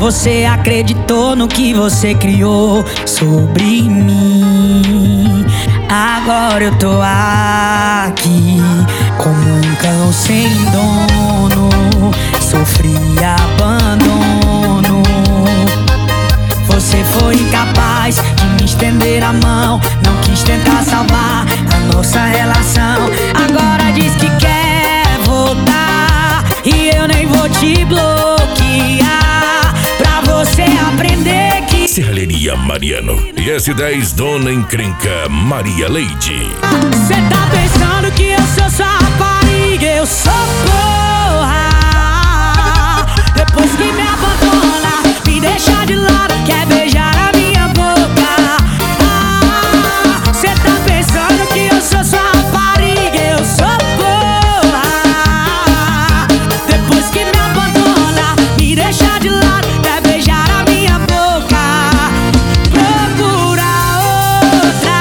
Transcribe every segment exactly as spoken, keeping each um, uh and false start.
Você acreditou no que você criou sobre mim. Agora eu tô aqui como um cão sem dono. Sofri abandono. Você foi incapaz de me estender a mão. Não quis tentar salvar a nossa relação. Agora diz que quer voltar e eu nem vou te bloquear, pra você aprender que Serralheria Mariano e S dez Dona Encrenca Maria Leide. cê tá pensando que eu sou sua rapariga, eu sou porra. Depois que me abandona, me deixa de lado, quer beijar a minha boca. Ah, cê tá pensando que eu sou sua rapariga, eu sou porra. Depois que me abandona, me deixa de lado, quer beijar a minha boca. Procura outra.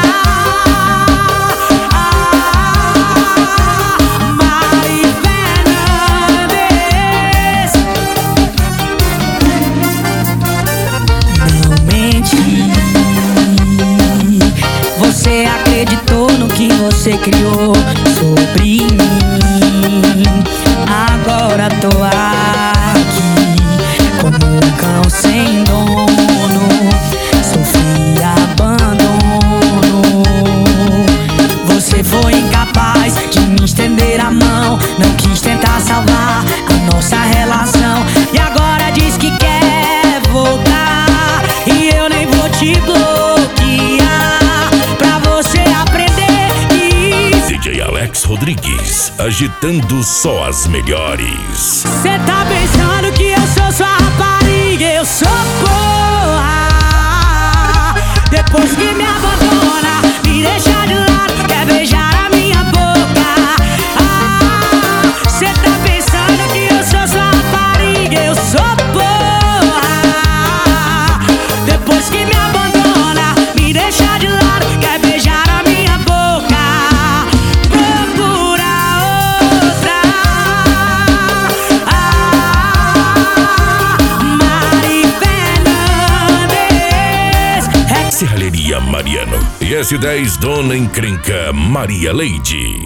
Ah, Mari Fernandes. Não mente. Você acreditou no que você criou sobre mim. Agora tô aqui como um cão sem dono. Sofri abandono. Você foi incapaz de me estender a mão. Não quis tentar salvar a nossa relação. E agora diz que quer voltar e eu nem vou te bloquear, pra você aprender que D J Alex Rodrigues, agitando só as melhores. cê tá pensando que eu sou sua rapariga, eu sou porra. Depois que me abandona, me deixa de lado, quer beijar a minha boca. Ah, cê tá pensando que eu sou sua rapariga, eu sou porra. Depois que me abandona, me deixa de lado, quer beijar a minha boca. Procura outra. Ah, Mari Fernandes. Serralheria Mariano e S dez Dona Encrenca Maria Leide.